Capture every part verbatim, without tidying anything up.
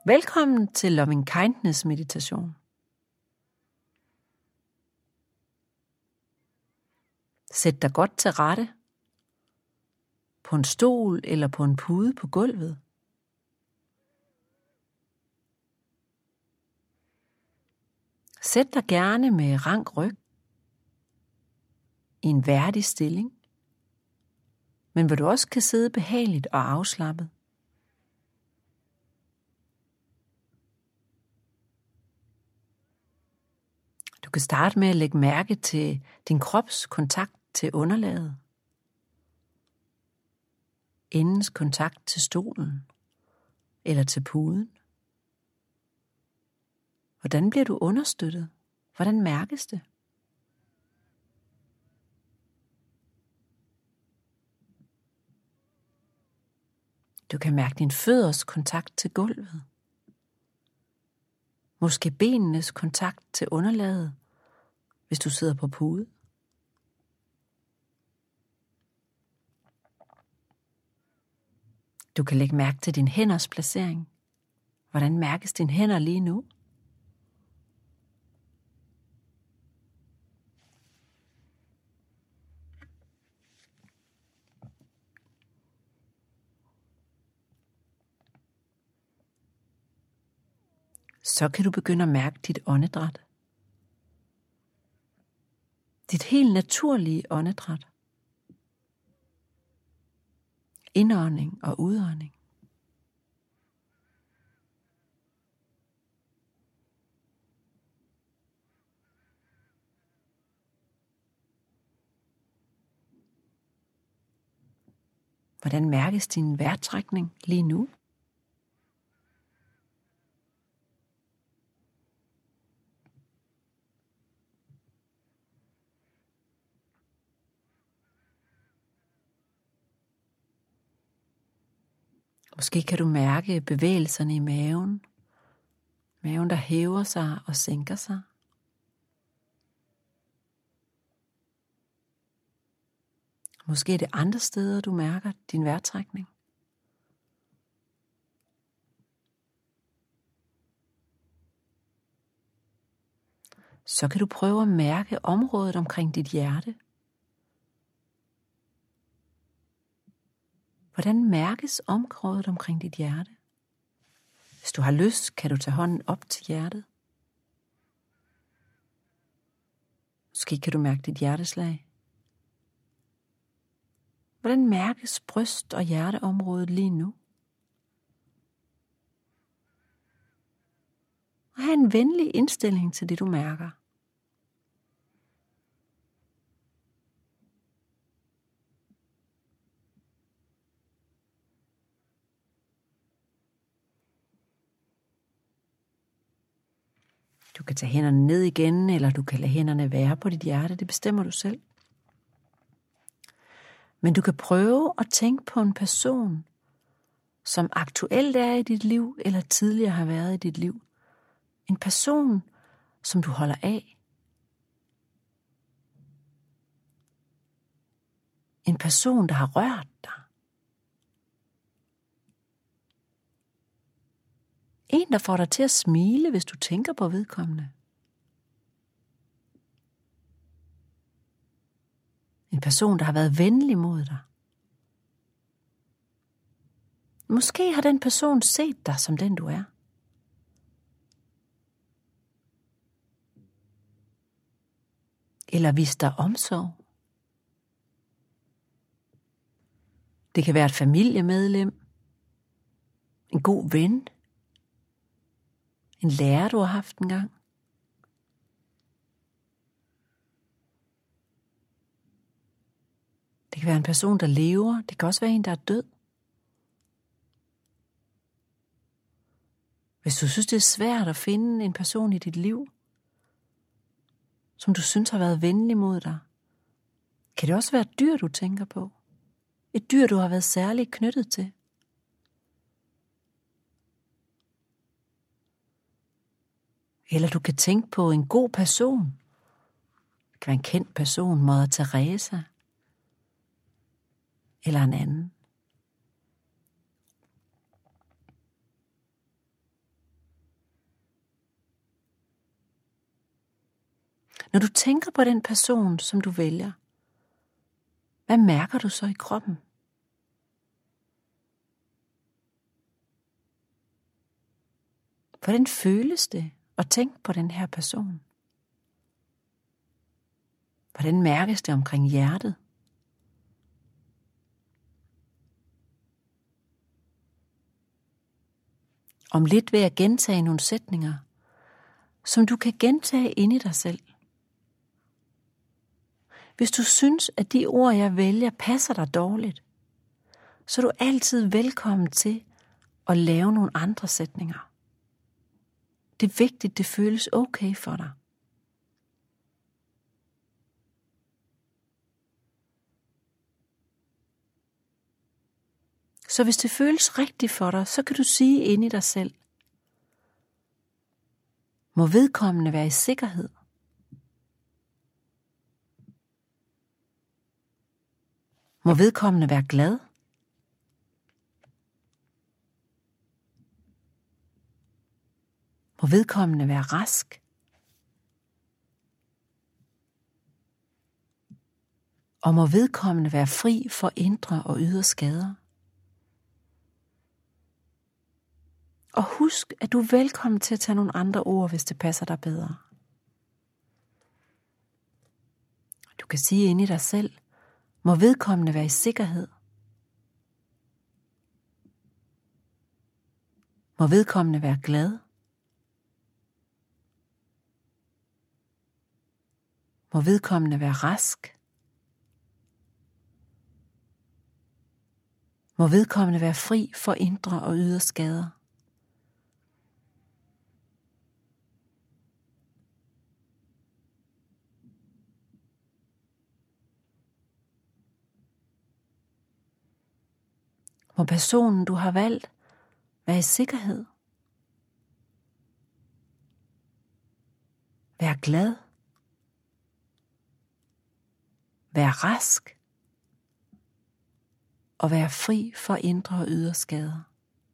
Velkommen til Loving Kindness meditation. Sæt dig godt til rette på en stol eller på en pude på gulvet. Sæt dig gerne med rank ryg i en værdig stilling, men hvor du også kan sidde behageligt og afslappet. Du kan starte med at lægge mærke til din krops kontakt til underlaget, endens kontakt til stolen eller til puden. Hvordan bliver du understøttet? Hvordan mærkes det? Du kan mærke din fødders kontakt til gulvet. Måske benenes kontakt til underlaget, hvis du sidder på pude. Du kan lægge mærke til din hænders placering. Hvordan mærkes dine hænder lige nu? Så kan du begynde at mærke dit åndedræt. Dit helt naturlige åndedræt. Indånding og udånding. Hvordan mærkes din vejrtrækning lige nu? Måske kan du mærke bevægelserne i maven. Maven, der hæver sig og sænker sig. Måske er det andre steder, du mærker din vejrtrækning. Så kan du prøve at mærke området omkring dit hjerte. Hvordan mærkes området omkring dit hjerte? Hvis du har lyst, kan du tage hånden op til hjertet. Måske kan du mærke dit hjerteslag. Hvordan mærkes bryst- og hjerteområdet lige nu? Og have en venlig indstilling til det, du mærker. Du kan tage hænderne ned igen, eller du kan lade hænderne være på dit hjerte. Det bestemmer du selv. Men du kan prøve at tænke på en person, som aktuelt er i dit liv, eller tidligere har været i dit liv. En person, som du holder af. En person, der har rørt dig. En, der får dig til at smile, hvis du tænker på vedkommende. En person, der har været venlig mod dig. Måske har den person set dig som den, du er. Eller vist dig omsorg. Det kan være et familiemedlem. En god ven. En lærer, du har haft engang. Det kan være en person, der lever. Det kan også være en, der er død. Hvis du synes, det er svært at finde en person i dit liv, som du synes har været venlig mod dig, kan det også være et dyr, du tænker på. Et dyr, du har været særligt knyttet til. Eller du kan tænke på en god person. Det kan være en kendt person, Mother Teresa. Eller en anden. Når du tænker på den person, som du vælger, hvad mærker du så i kroppen? Hvordan føles det at tænke på den her person? Hvordan mærkes det omkring hjertet? Om lidt vil jeg gentage nogle sætninger, som du kan gentage inde i dig selv. Hvis du synes, at de ord, jeg vælger, passer dig dårligt, så er du altid velkommen til at lave nogle andre sætninger. Det er vigtigt, det føles okay for dig. Så hvis det føles rigtigt for dig, så kan du sige inde i dig selv: Må vedkommende være i sikkerhed? Må vedkommende være glad? Må vedkommende være rask? Og må vedkommende være fri for indre og ydre skader? Og husk, at du er velkommen til at tage nogle andre ord, hvis det passer dig bedre. Du kan sige inde i dig selv: Må vedkommende være i sikkerhed? Må vedkommende være glad? Må vedkommende være rask? Må vedkommende være fri for indre og ydre skader? Må personen, du har valgt, være i sikkerhed? Være glad? Være rask? Og være fri for indre og ydre skader?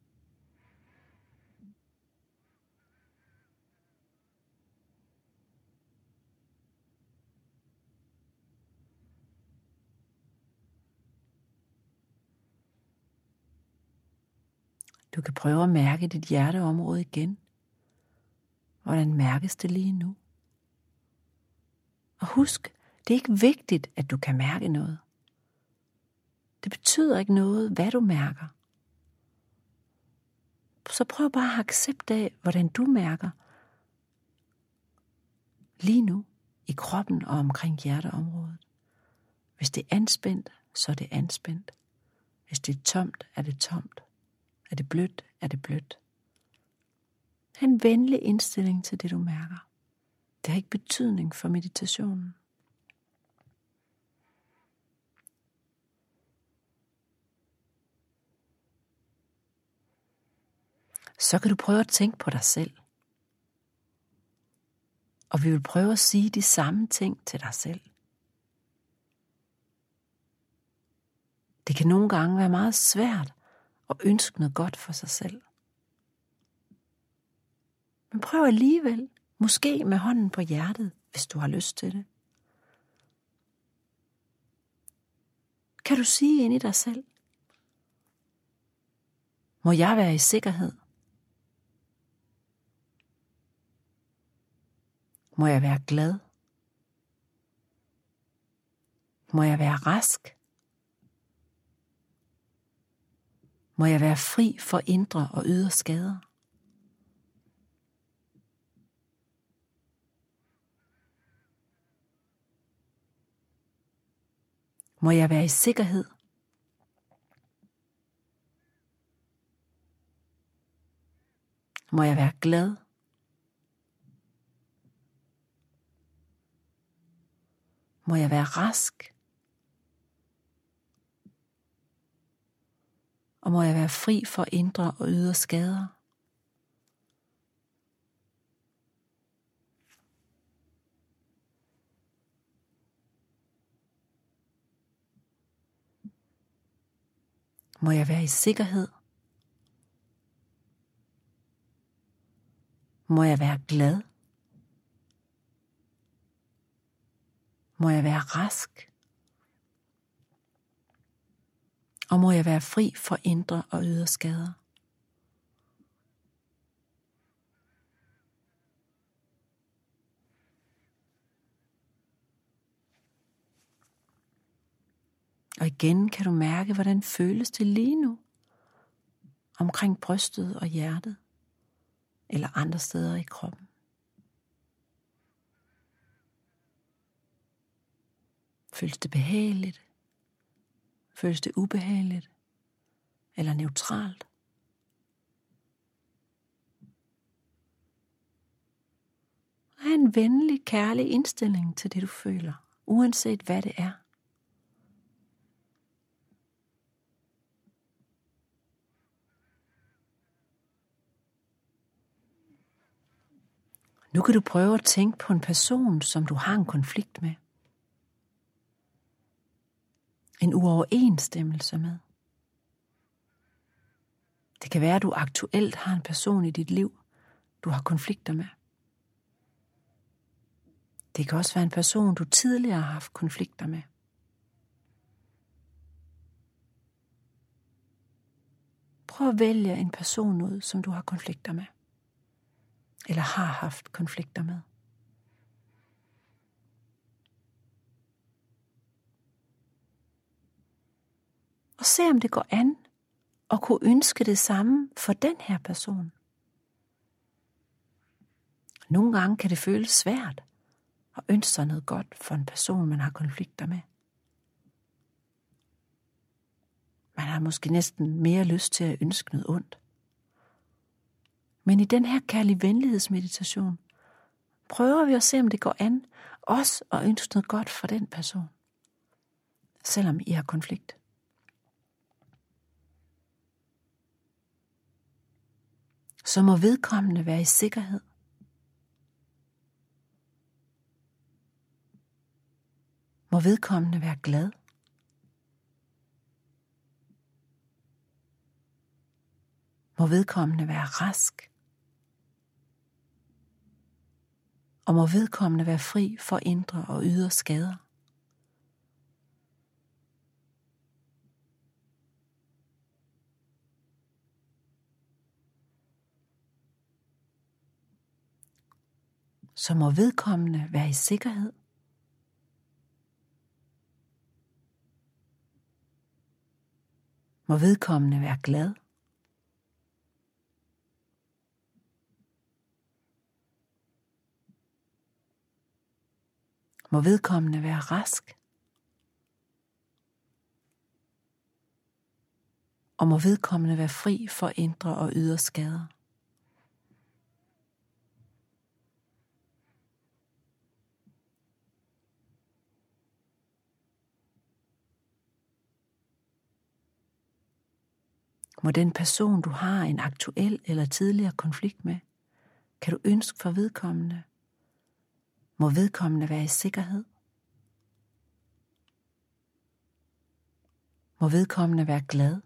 Du kan prøve at mærke dit hjerteområde igen. Hvordan mærkes det lige nu? Og husk, det er ikke vigtigt, at du kan mærke noget. Det betyder ikke noget, hvad du mærker. Så prøv bare at have accept af, hvordan du mærker lige nu i kroppen og omkring hjerteområdet. Hvis det er anspændt, så er det anspændt. Hvis det er tomt, er det tomt. Er det blødt, er det blødt. Ha' en venlig indstilling til det, du mærker. Det har ikke betydning for meditationen. Så kan du prøve at tænke på dig selv. Og vi vil prøve at sige de samme ting til dig selv. Det kan nogle gange være meget svært at ønske noget godt for sig selv. Men prøv alligevel, måske med hånden på hjertet, hvis du har lyst til det. Kan du sige ind i dig selv: Må jeg være i sikkerhed? Må jeg være glad? Må jeg være rask? Må jeg være fri for indre og ydre skader? Må jeg være i sikkerhed? Må jeg være glad? Må jeg være rask? Og må jeg være fri for indre og ydre skader? Må jeg være i sikkerhed? Må jeg være glad? Må jeg være rask? Og må jeg være fri for indre og ydre skader? Og igen kan du mærke, hvordan føles det lige nu omkring brystet og hjertet eller andre steder i kroppen. Føles det behageligt? Føles det ubehageligt? Eller neutralt? Ha' en venlig, kærlig indstilling til det, du føler, uanset hvad det er. Nu kan du prøve at tænke på en person, som du har en konflikt med. En uoverensstemmelse med. Det kan være, at du aktuelt har en person i dit liv, du har konflikter med. Det kan også være en person, du tidligere har haft konflikter med. Prøv at vælge en person ud, som du har konflikter med. Eller har haft konflikter med. Og se om det går an at kunne ønske det samme for den her person. Nogle gange kan det føles svært at ønske sig noget godt for en person, man har konflikter med. Man har måske næsten mere lyst til at ønske noget ondt. Men i den her kærlige venlighedsmeditation prøver vi at se, om det går an også at ønske noget godt for den person, selvom I har konflikt. Så må vedkommende være i sikkerhed. Må vedkommende være glad. Må vedkommende være rask. Og må vedkommende være fri for indre og ydre skader. Så må vedkommende være i sikkerhed. Må vedkommende være glad. Må vedkommende være rask. Og må vedkommende være fri for indre og ydre skader. Må den person, du har en aktuel eller tidligere konflikt med, kan du ønske for vedkommende. Må vedkommende være i sikkerhed. Må vedkommende være glad.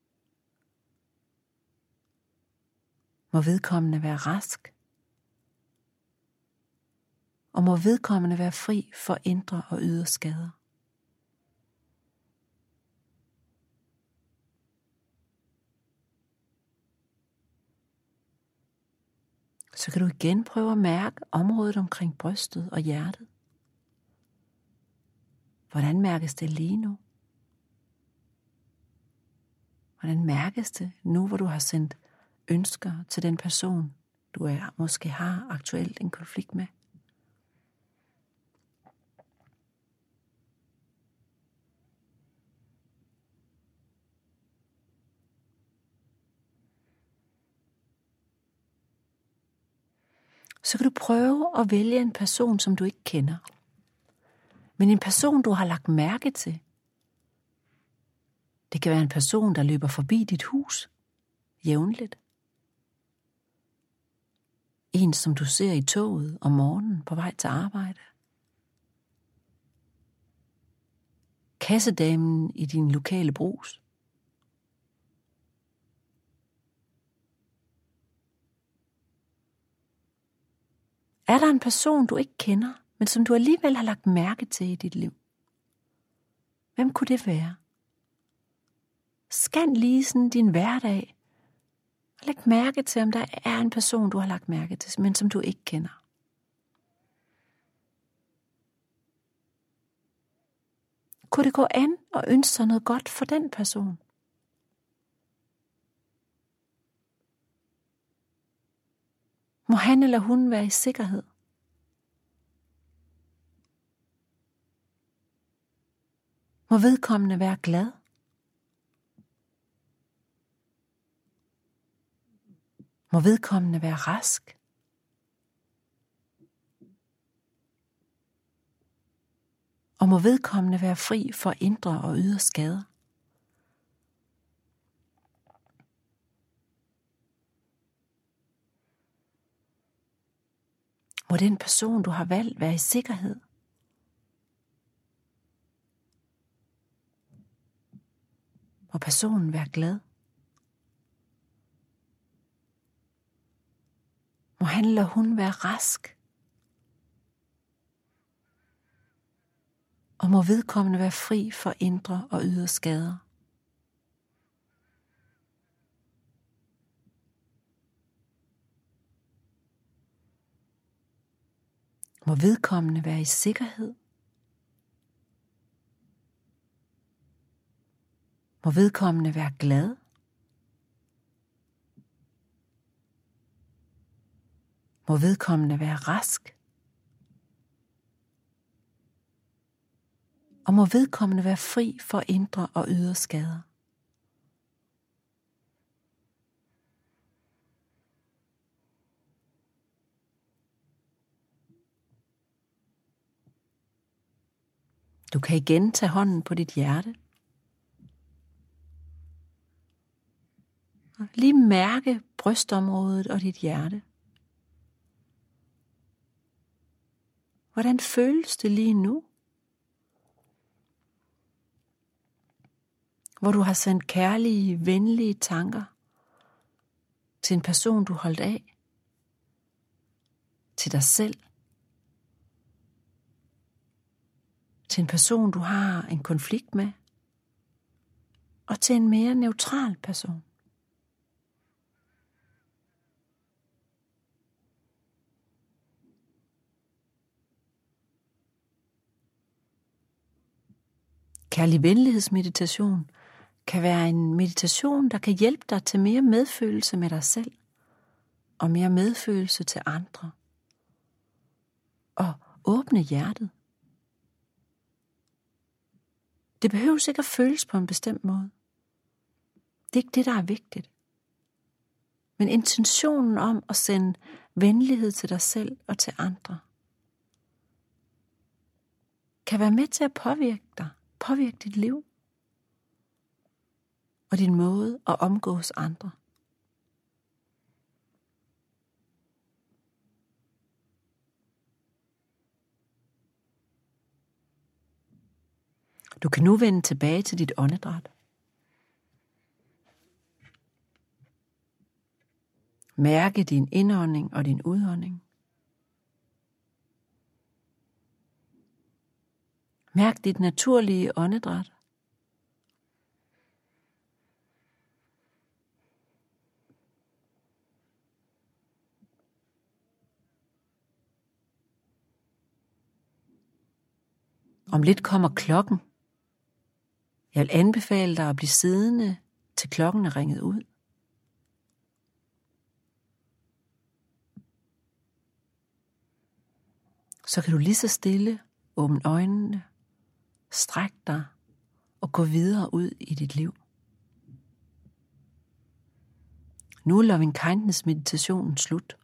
Må vedkommende være rask. Og må vedkommende være fri for indre og ydre skader. Så kan du igen prøve at mærke området omkring brystet og hjertet. Hvordan mærkes det lige nu? Hvordan mærkes det nu, hvor du har sendt ønsker til den person, du er, måske har aktuelt en konflikt med? Så kan du prøve at vælge en person, som du ikke kender. Men en person, du har lagt mærke til. Det kan være en person, der løber forbi dit hus jævnligt. En, som du ser i toget om morgenen på vej til arbejde. Kassedamen i din lokale brugs. Er der en person, du ikke kender, men som du alligevel har lagt mærke til i dit liv. Hvem kunne det være? Scan lige sådan din hverdag, og læg mærke til, om der er en person, du har lagt mærke til, men som du ikke kender. Kunne det gå an og ønske sig noget godt for den person? Må han eller hun være i sikkerhed? Må vedkommende være glad? Må vedkommende være rask? Og må vedkommende være fri for indre og ydre skader? Må den person, du har valgt, være i sikkerhed? Må personen være glad? Må han eller hun være rask? Og må vedkommende være fri for indre og ydre skader? Må vedkommende være i sikkerhed? Må vedkommende være glad? Må vedkommende være rask? Og må vedkommende være fri for indre og ydre skader? Du kan igen tage hånden på dit hjerte. Lige mærke brystområdet og dit hjerte. Hvordan føles det lige nu? Hvor du har sendt kærlige, venlige tanker til en person, du holdt af, til dig selv, til en person, du har en konflikt med, og til en mere neutral person. Kærlig venlighedsmeditation kan være en meditation, der kan hjælpe dig til mere medfølelse med dig selv, og mere medfølelse til andre, og åbne hjertet. Det behøver ikke at føles på en bestemt måde. Det er ikke det, der er vigtigt. Men intentionen om at sende venlighed til dig selv og til andre, kan være med til at påvirke dig, påvirke dit liv, og din måde at omgås andre. Du kan nu vende tilbage til dit åndedræt. Mærke din indånding og din udånding. Mærk dit naturlige åndedræt. Om lidt kommer klokken. Jeg vil anbefale dig at blive siddende, til klokken er ringet ud. Så kan du lige så stille åbne øjnene, stræk dig og gå videre ud i dit liv. Nu er loving kindness meditationen slut.